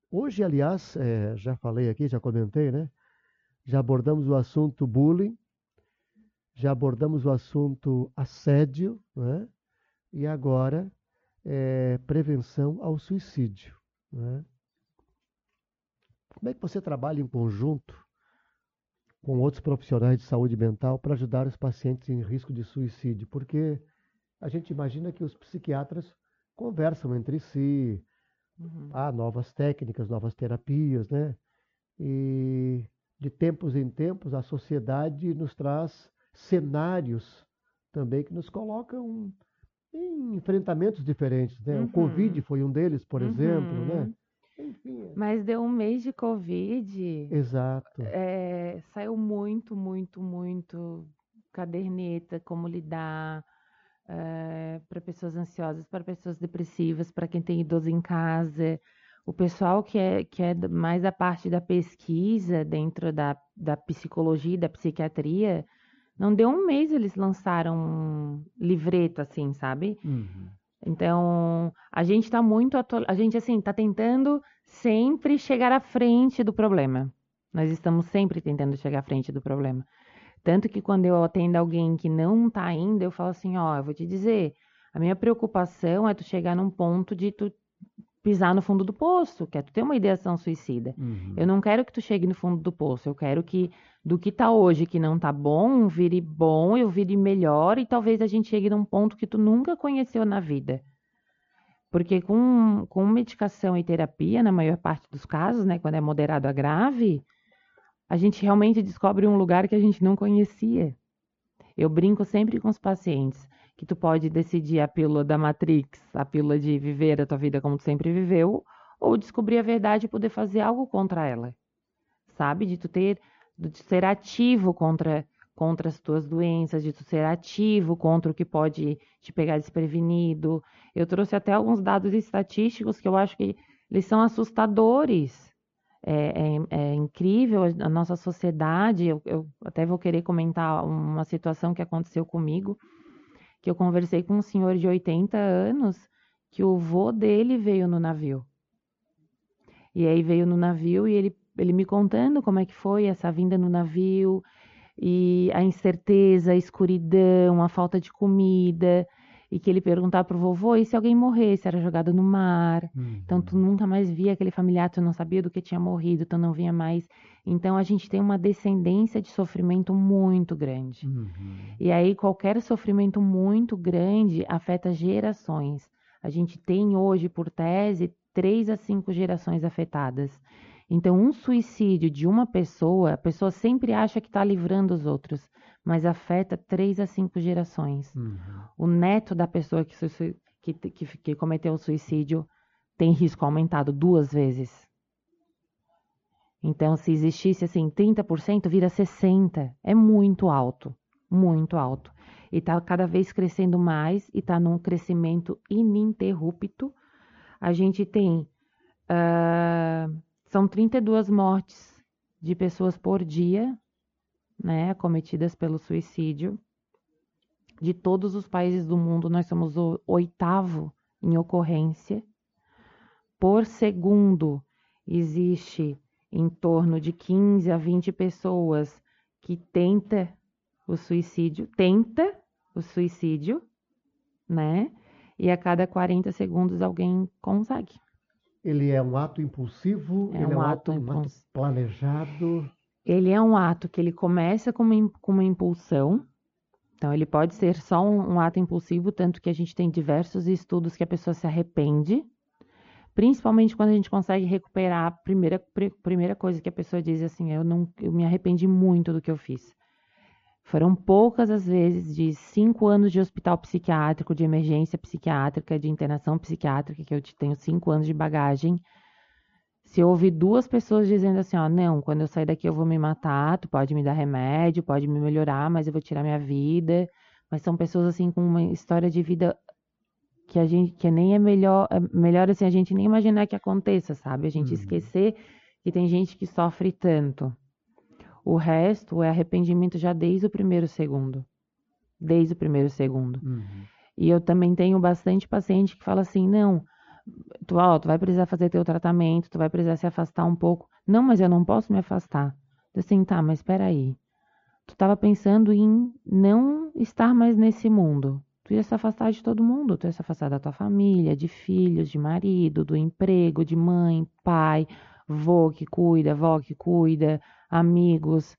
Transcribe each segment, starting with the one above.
Hoje, aliás, já falei aqui, já comentei, né? Já abordamos o assunto bullying, já abordamos o assunto assédio, né? E agora prevenção ao suicídio, né? Como é que você trabalha em conjunto com outros profissionais de saúde mental para ajudar os pacientes em risco de suicídio? Porque a gente imagina que os psiquiatras conversam entre si, Uhum. há novas técnicas, novas terapias, né? E de tempos em tempos a sociedade nos traz cenários também que nos colocam em enfrentamentos diferentes, né? O Covid Uhum. foi um deles, por exemplo, né? Uhum. Enfim, Mas deu um mês de Covid, exato. saiu muito, muito, muito caderneta, como lidar para pessoas ansiosas, para pessoas depressivas, para quem tem idoso em casa. O pessoal que é mais da parte da pesquisa dentro da psicologia e da psiquiatria, não deu um mês eles lançaram um livreto assim, sabe? Uhum. Então, a gente está muito a gente assim está tentando sempre chegar à frente do problema. Nós estamos sempre tentando chegar à frente do problema. Tanto que quando eu atendo alguém que não está indo, eu falo assim, ó, eu vou te dizer, a minha preocupação é tu chegar num ponto de tu pisar no fundo do poço, que é tu ter uma ideação suicida. Eu Uhum. não quero que tu chegue no fundo do poço, eu quero que do que tá hoje que não tá bom, eu vire melhor e talvez a gente chegue num ponto que tu nunca conheceu na vida. Porque com medicação e terapia, na maior parte dos casos, né, quando é moderado a grave, a gente realmente descobre um lugar que a gente não conhecia. Eu brinco sempre com os pacientes que tu pode decidir a pílula da Matrix, a pílula de viver a tua vida como tu sempre viveu, ou descobrir a verdade e poder fazer algo contra ela, sabe? De tu ser ativo contra as tuas doenças, de tu ser ativo contra o que pode te pegar desprevenido. Eu trouxe até alguns dados estatísticos que eu acho que eles são assustadores. É incrível a nossa sociedade. Eu até vou querer comentar uma situação que aconteceu comigo, que eu conversei com um senhor de 80 anos, que o vô dele veio no navio. E aí veio no navio e ele me contando como é que foi essa vinda no navio, e a incerteza, a escuridão, a falta de comida, e que ele perguntava pro vovô, e se alguém morresse, era jogado no mar. Então tu Uhum. nunca mais via aquele familiar, tu não sabia do que tinha morrido, tu não via mais. Então a gente tem uma descendência de sofrimento muito grande. Uhum. E aí qualquer sofrimento muito grande afeta gerações. A gente tem hoje, por tese, 3 a 5 gerações afetadas. Então, um suicídio de uma pessoa, a pessoa sempre acha que está livrando os outros, mas afeta 3 a 5 gerações. Uhum. O neto da pessoa que cometeu o suicídio tem risco aumentado 2 vezes. Então, se existisse assim 30%, vira 60%. É muito alto, muito alto. E está cada vez crescendo mais e está num crescimento ininterrupto. A gente tem, ah, são 32 mortes de pessoas por dia, né, cometidas pelo suicídio. De todos os países do mundo, nós somos o oitavo em ocorrência. Por segundo, existe em torno de 15 a 20 pessoas que tenta o suicídio, né? E a cada 40 segundos alguém consegue. Ele é um ato impulsivo, É ele é um ato um ato planejado. Ele é um ato que ele começa com uma impulsão. Então, ele pode ser só um ato impulsivo, tanto que a gente tem diversos estudos que a pessoa se arrepende, principalmente quando a gente consegue recuperar a primeira coisa que a pessoa diz assim, eu me arrependi muito do que eu fiz. Foram poucas as vezes de 5 anos de hospital psiquiátrico, de emergência psiquiátrica, de internação psiquiátrica, que eu tenho 5 anos de bagagem. Se eu ouvir 2 pessoas dizendo assim, ó, não, quando eu sair daqui eu vou me matar, tu pode me dar remédio, pode me melhorar, mas eu vou tirar minha vida. Mas são pessoas assim com uma história de vida que nem é melhor assim a gente nem imaginar que aconteça, sabe? A gente Uhum. esquecer que tem gente que sofre tanto. O resto é arrependimento já desde o primeiro segundo, desde o primeiro segundo. Uhum. E eu também tenho bastante paciente que fala assim, não, Tu vai precisar fazer teu tratamento, tu vai precisar se afastar um pouco. Não, mas eu não posso me afastar. Assim, tá, mas espera aí. Tu estava pensando em não estar mais nesse mundo. Tu ia se afastar de todo mundo, tu ia se afastar da tua família, de filhos, de marido, do emprego, de mãe, pai, vô que cuida, vó que cuida, amigos.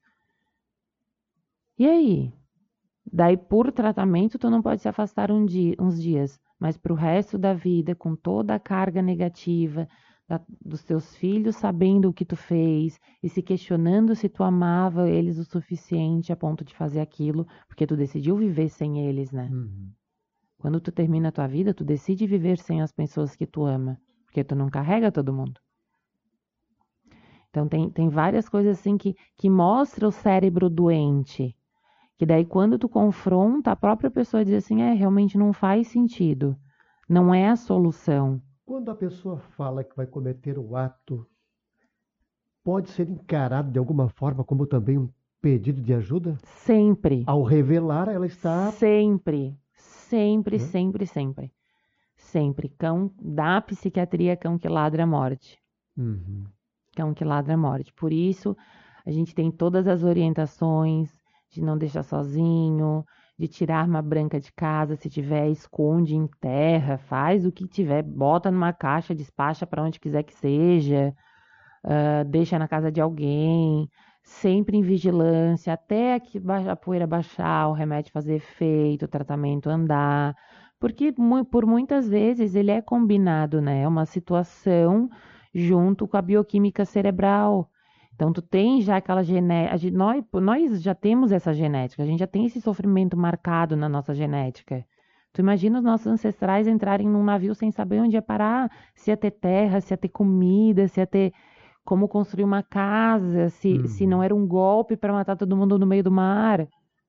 E aí? Daí, por tratamento, tu não pode se afastar uns dias, mas para o resto da vida, com toda a carga negativa dos teus filhos sabendo o que tu fez e se questionando se tu amava eles o suficiente a ponto de fazer aquilo, porque tu decidiu viver sem eles, né? Uhum. Quando tu termina a tua vida, tu decide viver sem as pessoas que tu ama, porque tu não carrega todo mundo. Então, tem várias coisas assim que mostra o cérebro doente. Que daí, quando tu confronta, a própria pessoa diz assim: realmente não faz sentido. Não é a solução. Quando a pessoa fala que vai cometer o ato, pode ser encarado de alguma forma como também um pedido de ajuda? Sempre, Ao revelar, ela está. sempre, sempre, Né? sempre, sempre. Sempre. Cão da psiquiatria, cão que ladra a morte. Uhum. Cão que ladra a morte. Por isso, a gente tem todas as orientações de não deixar sozinho, de tirar arma branca de casa, se tiver, esconde, enterra, faz o que tiver, bota numa caixa, despacha para onde quiser que seja, deixa na casa de alguém, sempre em vigilância, até que a poeira baixar, o remédio fazer efeito, o tratamento andar, porque por muitas vezes ele é combinado, né? É uma situação junto com a bioquímica cerebral. Então, tu tem já aquela genética. Nós já temos essa genética, a gente já tem esse sofrimento marcado na nossa genética. Tu imagina os nossos ancestrais entrarem num navio sem saber onde ia parar, se ia ter terra, se ia ter comida, se ia ter como construir uma casa, se não Uhum. era um golpe para matar todo mundo no meio do mar.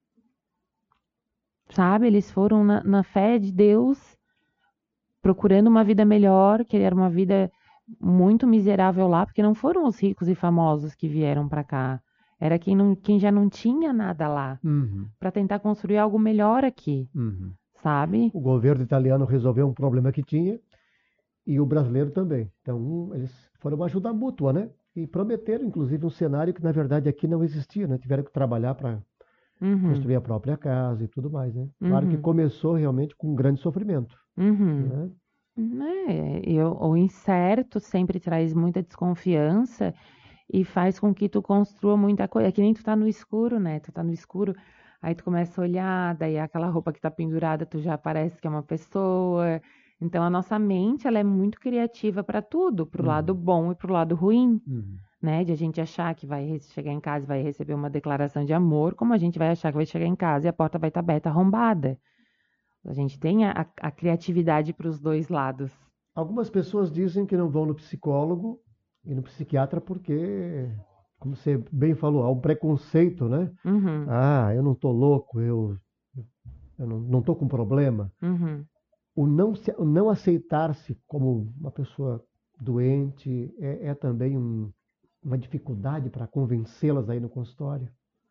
Sabe? Eles foram na fé de Deus, procurando uma vida melhor, que era uma vida muito miserável lá, porque não foram os ricos e famosos que vieram para cá. Era quem já não tinha nada lá, Uhum. para tentar construir algo melhor aqui, Uhum. sabe? O governo italiano resolveu um problema que tinha e o brasileiro também. Então, eles foram uma ajuda mútua, né? E prometeram, inclusive, um cenário que, na verdade, aqui não existia, né? Tiveram que trabalhar para Uhum, construir a própria casa e tudo mais, né? Claro que uhum, começou realmente com um grande sofrimento, uhum. né? O incerto sempre traz muita desconfiança e faz com que tu construa muita coisa. É que nem tu tá no escuro, né? Tu tá no escuro, aí tu começa a olhar, daí aquela roupa que tá pendurada, tu já parece que é uma pessoa. Então a nossa mente, ela é muito criativa para tudo, pro lado Uhum. bom e pro lado ruim, Uhum. né? De a gente achar que vai chegar em casa e vai receber uma declaração de amor, como a gente vai achar que vai chegar em casa e a porta vai estar aberta, arrombada. A gente tem a criatividade para os dois lados. Algumas pessoas dizem que não vão no psicólogo e no psiquiatra porque, como você bem falou, há um preconceito, né? Uhum, Ah, eu não tô louco, eu não tô com problema. uhum. O não aceitar-se como uma pessoa doente é também uma dificuldade para convencê-las aí no consultório.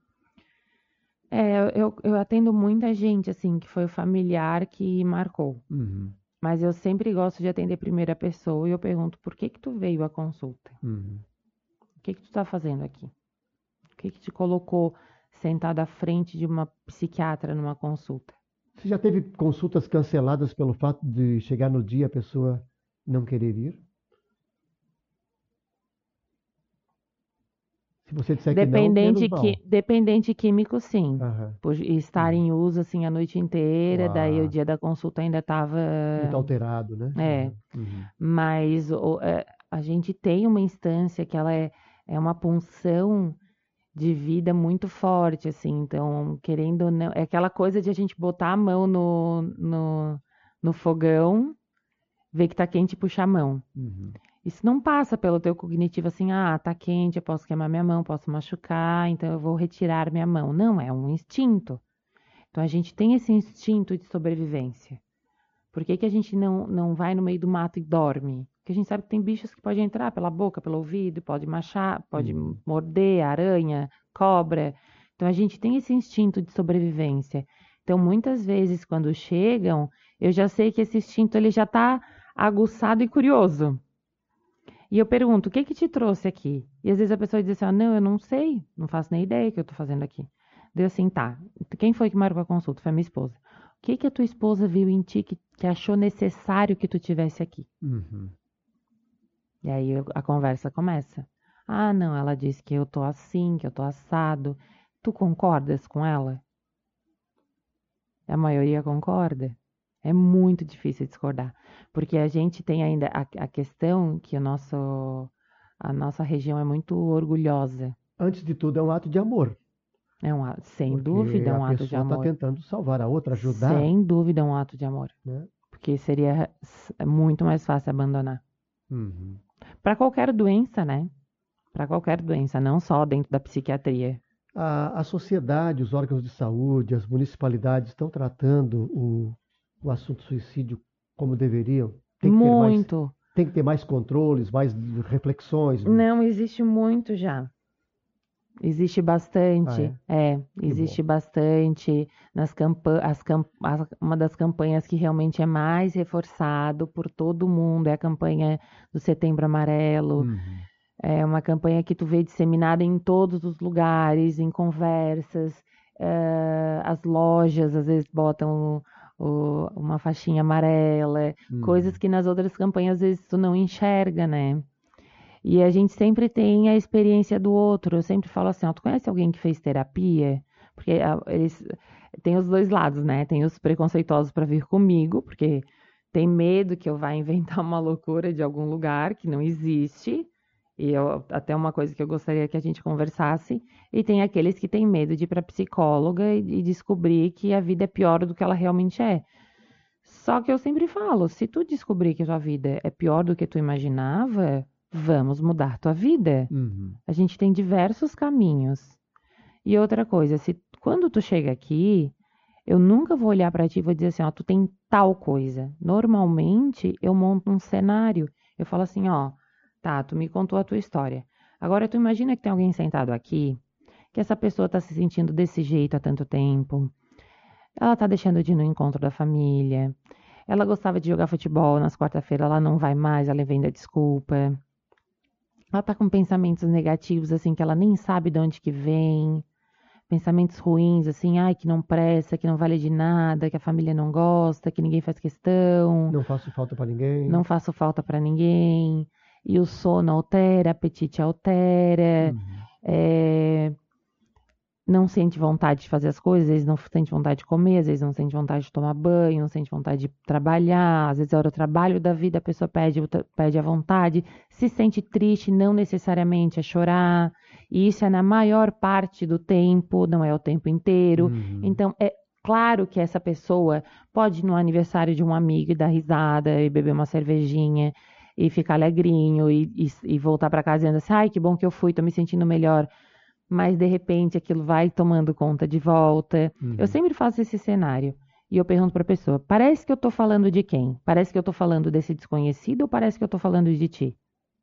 Eu atendo muita gente, assim, que foi o familiar que marcou. Uhum. Mas eu sempre gosto de atender primeira pessoa e eu pergunto, por que que tu veio à consulta? Uhum. O que que tu tá fazendo aqui? O que que te colocou sentado à frente de uma psiquiatra numa consulta? Você já teve consultas canceladas pelo fato de chegar no dia a pessoa não querer ir? Se você disser que não, menos mal. Dependente químico, sim. Aham. Por estar Uhum. em uso, assim, a noite inteira, daí o Ah, dia da consulta ainda tava... muito alterado, né? É, Aham. Uhum. mas a gente tem uma instância que ela é uma punção de vida muito forte, assim, então, querendo ou não, é aquela coisa de a gente botar a mão no fogão, ver que tá quente e puxar a mão. Uhum. Isso não passa pelo teu cognitivo assim, tá quente, eu posso queimar minha mão, posso machucar, então eu vou retirar minha mão. Não, é um instinto. Então a gente tem esse instinto de sobrevivência. Por que que a gente não vai no meio do mato e dorme? Porque a gente sabe que tem bichos que podem entrar pela boca, pelo ouvido, pode machar, pode Uhum. morder, aranha, cobra. Então a gente tem esse instinto de sobrevivência. Então muitas vezes quando chegam, eu já sei que esse instinto ele já está aguçado e curioso. E eu pergunto, o que que te trouxe aqui? E às vezes a pessoa diz assim, não, eu não sei, não faço nem ideia o que eu tô fazendo aqui. Deu assim, tá, quem foi que marcou a consulta? Foi a minha esposa. O que que a tua esposa viu em ti que achou necessário que tu tivesse aqui? Uhum. E aí a conversa começa. Ah, não, ela disse que eu tô assim, que eu tô assado. Tu concordas com ela? A maioria concorda. É muito difícil discordar, porque a gente tem ainda a questão que a nossa região é muito orgulhosa. Antes de tudo, é um ato de amor, Sem porque dúvida, a um ato de pessoa está amor. tentando salvar a outra, ajudar, Sem dúvida, um ato de amor. né? Porque seria muito mais fácil abandonar. Uhum. Para qualquer doença, né? Para qualquer doença, não só dentro da psiquiatria. A sociedade, os órgãos de saúde, as municipalidades estão tratando o assunto suicídio como deveriam. Muito. Tem que ter mais controles, mais reflexões. Não, existe muito já. Existe Ah, é? bastante, Que bom. existe bastante nas uma das campanhas que realmente é mais reforçado por todo mundo é a campanha do Setembro Amarelo. Uhum. É uma campanha que tu vê disseminada em todos os lugares, em conversas, as lojas às vezes botam uma faixinha amarela, coisas Uhum. que nas outras campanhas às vezes tu não enxerga, né? E a gente sempre tem a experiência do outro. Eu sempre falo assim, ó, tu conhece alguém que fez terapia? Porque eles têm os dois lados, né? Tem os preconceituosos para vir comigo, porque tem medo que eu vá inventar uma loucura de algum lugar que não existe. Até uma coisa que eu gostaria que a gente conversasse. E tem aqueles que têm medo de ir para psicóloga e descobrir que a vida é pior do que ela realmente é. Só que eu sempre falo, se tu descobrir que a tua vida é pior do que tu imaginava, vamos mudar tua vida. Uhum. A gente tem diversos caminhos. E outra coisa, se quando tu chega aqui, eu nunca vou olhar para ti e vou dizer assim, ó, tu tem tal coisa. Normalmente eu monto um cenário. Eu falo assim, ó, tá, tu me contou a tua história. Agora tu imagina que tem alguém sentado aqui, que essa pessoa tá se sentindo desse jeito há tanto tempo. Ela tá deixando de ir no encontro da família. Ela gostava de jogar futebol nas quarta-feiras, ela não vai mais, ela inventa desculpa. Ela tá com pensamentos negativos, assim, que ela nem sabe de onde que vem. Pensamentos ruins, assim, ai, que não presta, que não vale de nada, que a família não gosta, que ninguém faz questão, Não faço falta para ninguém. não faço falta pra ninguém. E o sono altera, apetite altera. Uhum. É, não sente vontade de fazer as coisas, às vezes não sente vontade de comer, às vezes não sente vontade de tomar banho, não sente vontade de trabalhar, às vezes é o trabalho da vida, a pessoa perde a vontade, se sente triste, não necessariamente é chorar, e isso é na maior parte do tempo, não é o tempo inteiro. Uhum. Então, é claro que essa pessoa pode ir no aniversário de um amigo e dar risada e beber uma cervejinha e ficar alegrinho e voltar para casa dizendo assim, ai, que bom que eu fui, tô me sentindo melhor, mas de repente aquilo vai tomando conta de volta. Eu Uhum. sempre faço esse cenário. E eu pergunto para a pessoa: parece que eu estou falando de quem? Parece que eu estou falando desse desconhecido ou parece que eu estou falando de ti?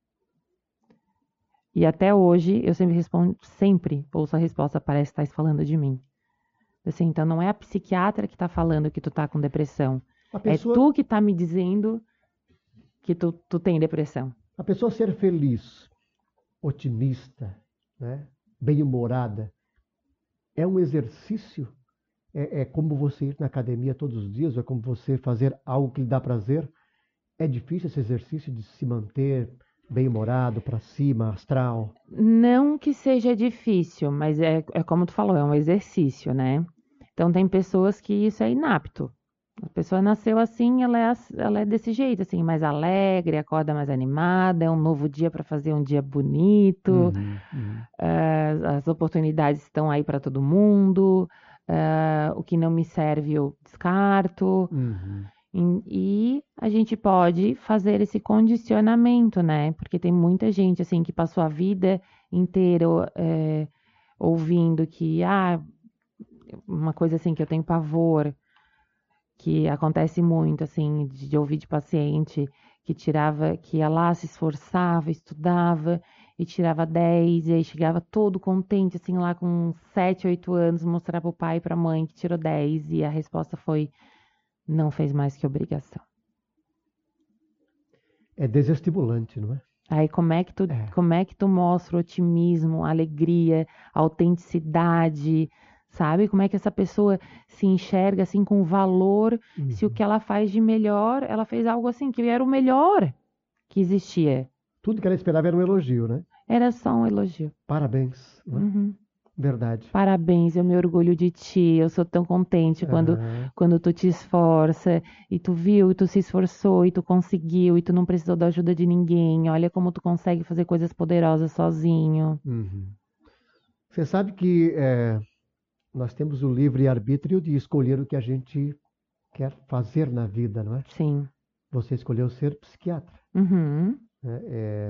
E até hoje eu sempre respondo, sempre ouço a resposta: parece que estás falando de mim. Assim, então não é a psiquiatra que está falando que tu está com depressão. A É pessoa, tu que está me dizendo que tu tem depressão. a pessoa ser feliz, otimista, né? Bem-humorada, é um exercício. É como você ir na academia todos os dias, é como você fazer algo que lhe dá prazer. É difícil esse exercício de se manter bem-humorado, para cima, astral. Não que seja difícil, mas é como tu falou, é um exercício, né? Então tem pessoas que isso é inapto. A pessoa nasceu assim, ela é desse jeito, assim, mais alegre, acorda mais animada, é um novo dia para fazer um dia bonito, Uhum, uhum, as oportunidades estão aí para todo mundo, o que não me serve eu descarto. uhum. E a gente pode fazer esse condicionamento, né? Porque tem muita gente assim que passou a vida inteira ouvindo que uma coisa assim que eu tenho pavor, que acontece muito assim de ouvir de paciente que tirava, que ia lá, se esforçava, estudava e tirava 10 e aí chegava todo contente assim lá com 7, 8 anos, mostrar para o pai e para a mãe que tirou 10 e a resposta foi não fez mais que obrigação. É desestimulante, não é? Aí É. como é que tu mostra o otimismo, a alegria, a autenticidade, sabe? Como é que essa pessoa se enxerga assim com valor, se o Uhum. que ela faz de melhor, ela fez algo assim que era o melhor que existia. Tudo que ela esperava era um elogio, né? Era só um elogio. Parabéns, não é? Uhum. Verdade. Parabéns, eu me orgulho de ti. Eu sou tão contente Aham. quando tu te esforça e tu viu, e tu se esforçou e tu conseguiu e tu não precisou da ajuda de ninguém. Olha como tu consegue fazer coisas poderosas sozinho. Uhum. Você sabe que nós temos o livre-arbítrio de escolher o que a gente quer fazer na vida, não é? Sim. Você escolheu ser psiquiatra, Uhum. né?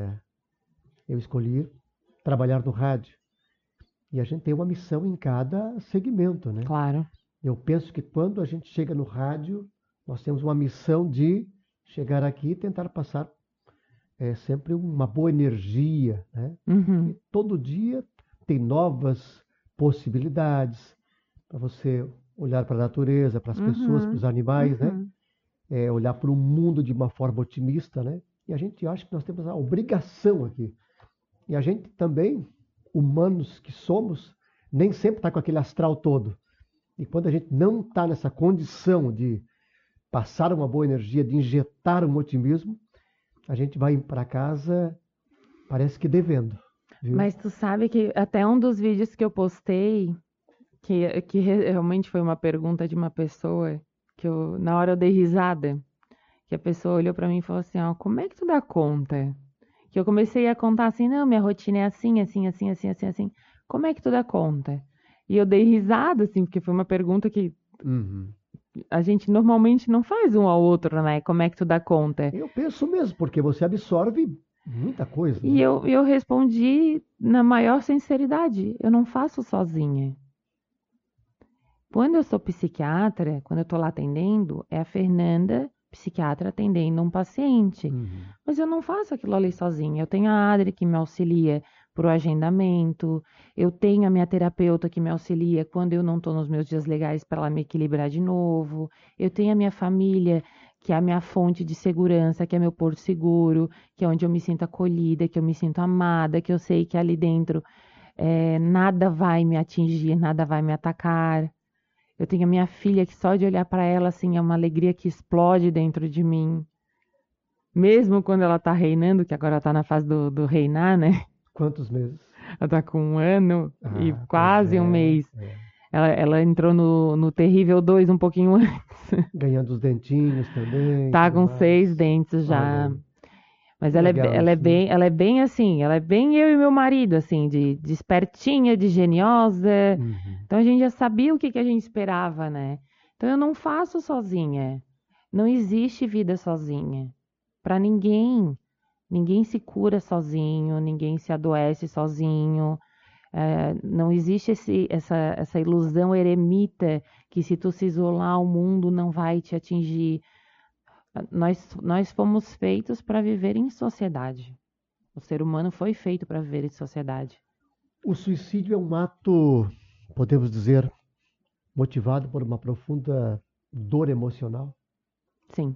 Eu escolhi trabalhar no rádio. E a gente tem uma missão em cada segmento, né? Claro. Eu penso que quando a gente chega no rádio, nós temos uma missão de chegar aqui e tentar passar sempre uma boa energia, né? E Uhum. todo dia tem novas possibilidades para você olhar para a natureza, para as pessoas, para Uhum. os animais, né? Uhum. Olhar para o mundo de uma forma otimista, né? E a gente acha que nós temos a obrigação aqui. E a gente também, humanos que somos, nem sempre está com aquele astral todo. E quando a gente não está nessa condição de passar uma boa energia, de injetar um otimismo, a gente vai para casa, parece que devendo, viu? Mas tu sabe que até um dos vídeos que eu postei, realmente foi uma pergunta de uma pessoa, na hora eu dei risada, que a pessoa olhou pra mim e falou assim, ó, como é que tu dá conta? Que eu comecei a contar assim, não, minha rotina é assim, assim, assim, assim, assim, assim. Como é que tu dá conta? E eu dei risada, assim, porque foi uma pergunta que Uhum. a gente normalmente não faz um ao outro, né? Como é que tu dá conta? Eu penso mesmo, porque você absorve muita coisa, E né? eu respondi na maior sinceridade, eu não faço sozinha. Quando eu sou psiquiatra, quando eu estou lá atendendo, é a Fernanda, psiquiatra, atendendo um paciente. Uhum. Mas eu não faço aquilo ali sozinha. Eu tenho a Adri que me auxilia para o agendamento, eu tenho a minha terapeuta que me auxilia quando eu não estou nos meus dias legais para ela me equilibrar de novo. Eu tenho a minha família, que é a minha fonte de segurança, que é meu porto seguro, que é onde eu me sinto acolhida, que eu me sinto amada, que eu sei que ali dentro nada vai me atingir, nada vai me atacar. Eu tenho a minha filha que só de olhar para ela assim é uma alegria que explode dentro de mim. Mesmo quando ela tá reinando, que agora ela tá na fase do reinar, né? Quantos meses? Ela tá com 1 ano e Ah, pois quase um mês. é. Ela entrou no Terrível 2 um pouquinho antes. Ganhando os dentinhos também, Tá tudo com mais. 6 dentes Olha já. aí, Mas que legal isso, né? ela é bem assim, ela é bem eu e meu marido, assim, de espertinha, de geniosa. Uhum. Então a gente já sabia o que que a gente esperava, né? Então eu não faço sozinha. Não existe vida sozinha. Para ninguém. Ninguém se cura sozinho, ninguém se adoece sozinho. Não existe essa ilusão eremita que se tu se isolar, o mundo não vai te atingir. Nós fomos feitos para viver em sociedade. O ser humano foi feito para viver em sociedade. O suicídio é um ato, podemos dizer, motivado por uma profunda dor emocional. Sim.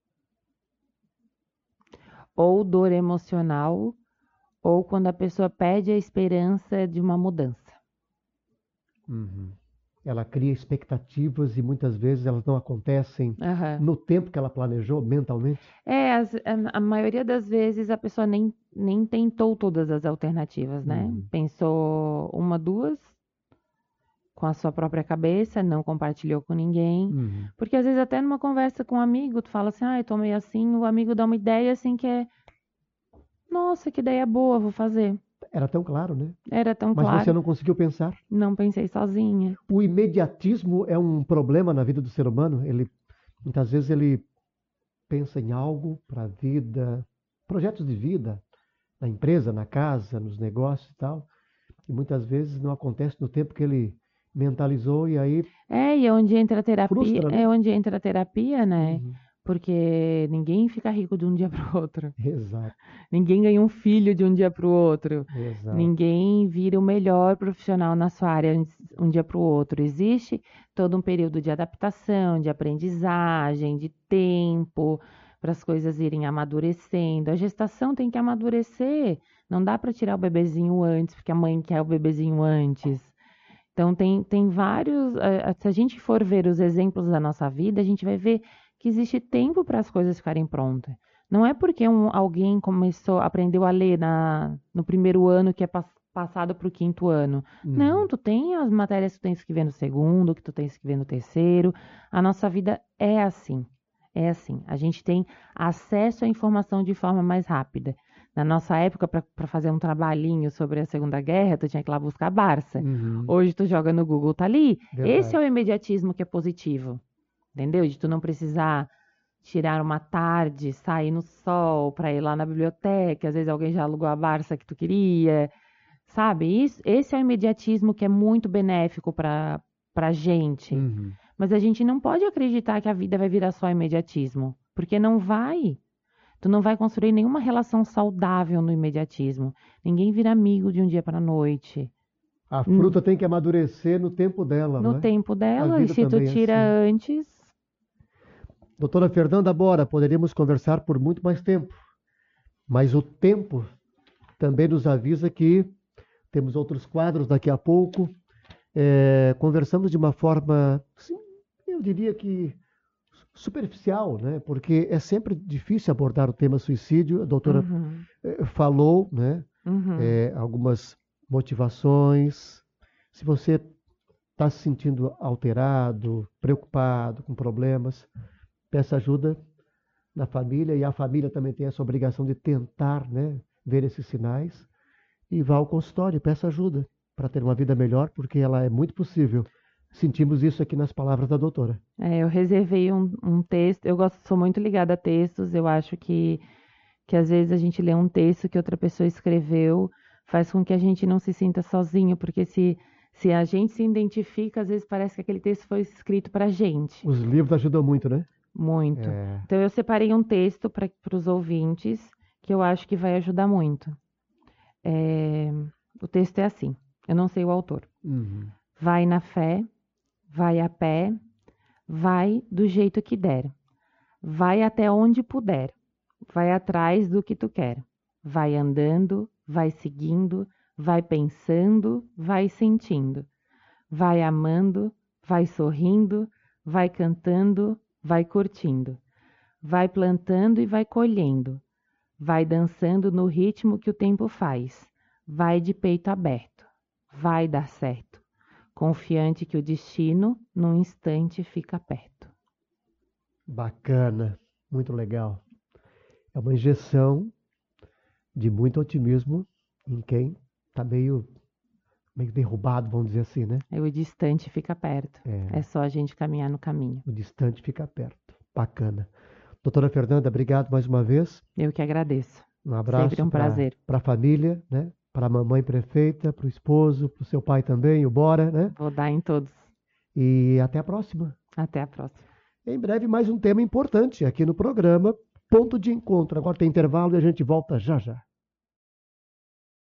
Ou dor emocional, ou quando a pessoa perde a esperança de uma mudança. Uhum. Ela cria expectativas e muitas vezes elas não acontecem Aham. no tempo que ela planejou mentalmente. A maioria das vezes a pessoa nem tentou todas as alternativas, né? Uhum. Pensou uma, duas, com a sua própria cabeça, não compartilhou com ninguém. Uhum. Porque às vezes até numa conversa com um amigo, tu fala assim, ah, eu tô meio assim, o amigo dá uma ideia assim que é, nossa, que ideia boa, vou fazer. Era tão claro, né? Era tão Mas você claro, não conseguiu pensar. não pensei sozinha. O imediatismo é um problema na vida do ser humano. Muitas vezes ele pensa em algo para a vida, projetos de vida, na empresa, na casa, nos negócios e tal, e muitas vezes não acontece no tempo que ele mentalizou e aí E é onde entra a terapia, frustra, né? é onde entra a terapia, né? Uhum. Porque ninguém fica rico de um dia para o outro. Exato, Ninguém ganha um filho de um dia para o outro. exato. Ninguém vira o melhor profissional na sua área um dia para o outro. Existe todo um período de adaptação, de aprendizagem, de tempo para as coisas irem amadurecendo. A gestação tem que amadurecer. Não dá para tirar o bebezinho antes, porque a mãe quer o bebezinho antes. Então, tem vários. Se a gente for ver os exemplos da nossa vida, a gente vai ver que existe tempo para as coisas ficarem prontas. Não é porque alguém aprendeu a ler no primeiro ano que é passado para o quinto ano. Não, tu tem as matérias que tu tens que ver no segundo, que tu tens que ver no terceiro. A nossa vida é assim. É assim. A gente tem acesso à informação de forma mais rápida. Na nossa época, para fazer um trabalhinho sobre a Segunda Guerra, tu tinha que ir lá buscar a Barça. Hoje tu joga no Google, tá ali. Verdade. Esse é o imediatismo que é positivo. Entendeu? De tu não precisar tirar uma tarde, sair no sol para ir lá na biblioteca, às vezes alguém já alugou a Barça que tu queria. Sabe? Esse é o imediatismo que é muito benéfico para a gente. Mas a gente não pode acreditar que a vida vai virar só imediatismo, porque não vai. Tu não vai construir nenhuma relação saudável no imediatismo. Ninguém vira amigo de um dia para a noite. A fruta tem que amadurecer no tempo dela, não No é? tempo A dela, e vida se tu também é tira assim. antes, Doutora Fernanda Bora, poderíamos conversar por muito mais tempo, mas o tempo também nos avisa que temos outros quadros daqui a pouco. Conversamos de uma forma, sim, eu diria que superficial, né? Porque é sempre difícil abordar o tema suicídio. A doutora falou, né? Algumas motivações. Se você está se sentindo alterado, preocupado, com problemas, peça ajuda na família, e a família também tem essa obrigação de tentar, né, ver esses sinais, e vá ao consultório, peça ajuda para ter uma vida melhor, porque ela é muito possível. Sentimos isso aqui nas palavras da doutora. eu reservei um texto. Sou muito ligada a textos. Eu acho que às vezes a gente lê um texto que outra pessoa escreveu, faz com que a gente não se sinta sozinho, porque se a gente se identifica, às vezes parece que aquele texto foi escrito para a gente. Os livros ajudam muito, né? Muito. Então eu separei um texto para os ouvintes que eu acho que vai ajudar muito. O texto é assim, eu não sei o autor. Vai na fé, vai a pé, vai do jeito que der, vai até onde puder, vai atrás do que tu quer, vai andando, vai seguindo, vai pensando, vai sentindo, vai amando, vai sorrindo, vai cantando, vai curtindo, vai plantando e vai colhendo, vai dançando no ritmo que o tempo faz, vai de peito aberto, vai dar certo, confiante que o destino, num instante, fica perto. Bacana, muito legal. É uma injeção de muito otimismo em quem está meio derrubado, vamos dizer assim, né? O distante fica perto. É só a gente caminhar no caminho. O distante fica perto. Bacana. Doutora Fernanda, obrigado mais uma vez. Eu que agradeço. Um abraço. Sempre um prazer. Para a família, né? Para a mamãe prefeita, para o esposo, para o seu pai também, o Bora, né? Vou dar em todos. E até a próxima. Até a próxima. Em breve, mais um tema importante aqui no programa Ponto de Encontro. Agora tem intervalo e a gente volta já já.